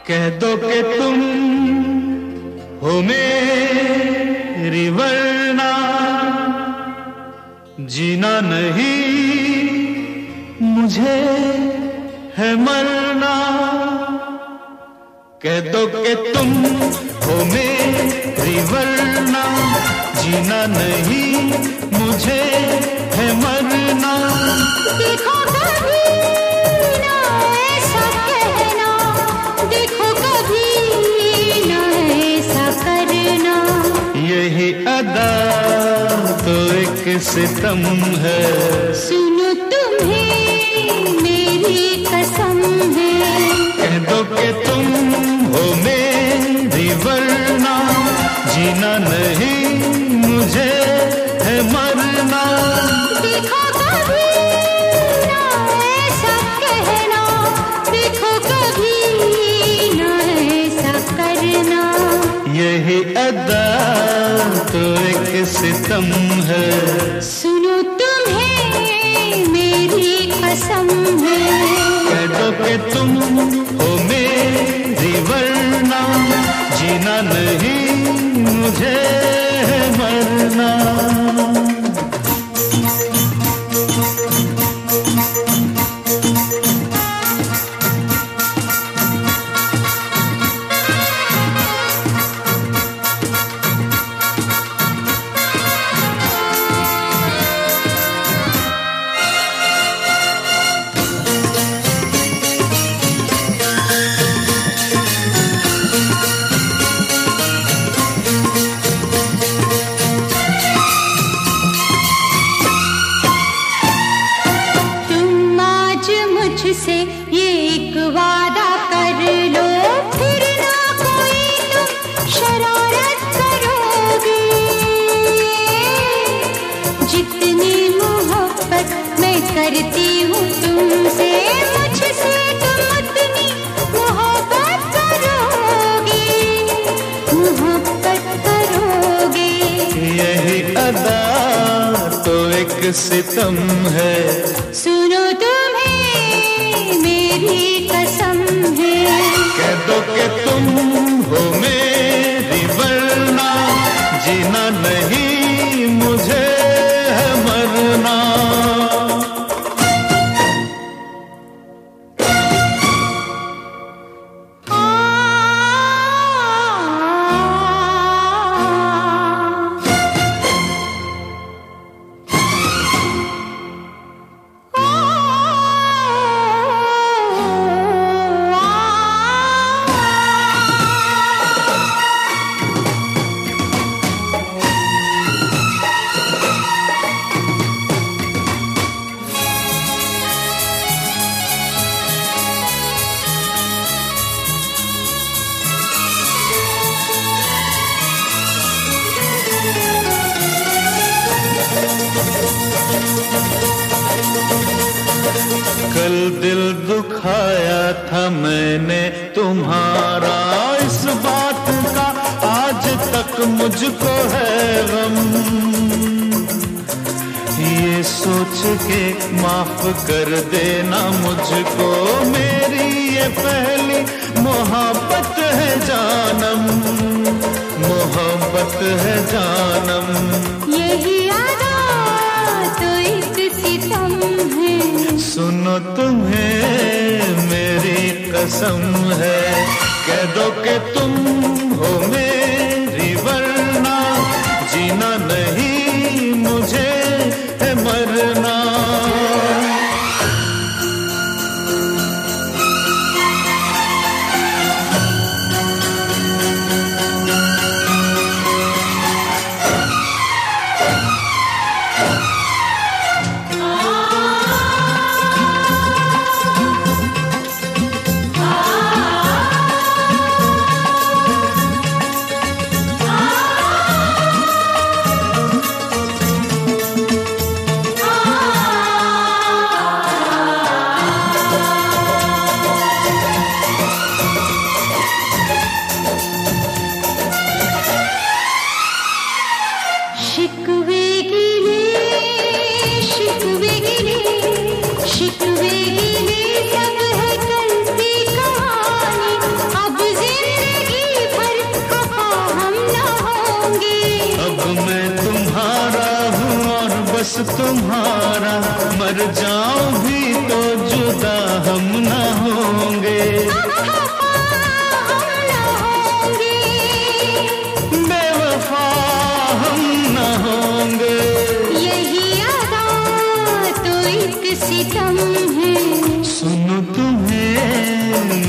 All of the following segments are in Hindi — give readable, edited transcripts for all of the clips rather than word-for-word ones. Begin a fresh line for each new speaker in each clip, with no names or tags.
कह दो कि तुम हो मेरी वरना जीना नहीं मुझे है मरना। कह दो कि तुम हो मेरी वरना जीना नहीं मुझे है मरना।
देखो कभी ना ऐसा कहना, देखो कभी ना ऐसा करना।
यही अदा तो एक सितम है।
सुनो तुम्हें मेरी कसम है।
कह दो कि तुम हो मेरी वरना जीना नहीं मुझे है मरना।
देखो कभी ना ऐसा कहना, देखो कभी ना ऐसा करना।
यही अदा तो एक सितम है।
सुनो तुम्हें मेरी कसम है।
कह दो कि तुम हो मेरी वरना जीना नहीं मुझे है मरना।
मुझसे ये एक वादा कर लो, फिर ना कोई तुम शरारत करोगे। जितनी मोहब्बत मैं करती हूँ तुमसे, मुझसे तुम उतनी मोहब्बत करोगे, मोहब्बत करोगे।
यही अदा तो एक सितम है।
सुनो मेरी कसम है।
कह दो कि तुम हो मेरी वरना जीना नहीं मुझे है मरना। कल दिल दुखाया था मैंने तुम्हारा, इस बात का आज तक मुझको है गम। ये सोच के माफ कर देना मुझको, मेरी ये पहली मोहब्बत है जानम, मोहब्बत है जानम।
यही आदा तो एक सितम है।
सुनो तुम्हें मेरी कसम है। कह दो कि तुम हो मेरी वरना जीना नहीं मुझे है मरना।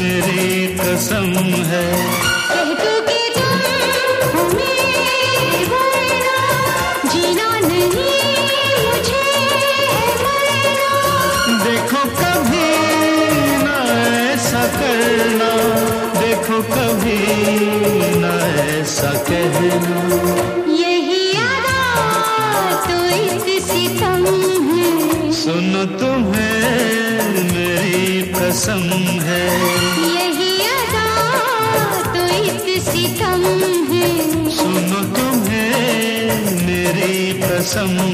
मेरी कसम है।
कह दो कि तुम हो मेरे वरना जीना नहीं मुझे है मरना।
देखो कभी ना ऐसा करना, देखो कभी ना ऐसा कहना।
यही अदा तो एक सितम है।
सुनो तुम्हें मेरी कसम है।
यही अदा तो एक सितम है।
सुनो तुम्हें मेरी कसम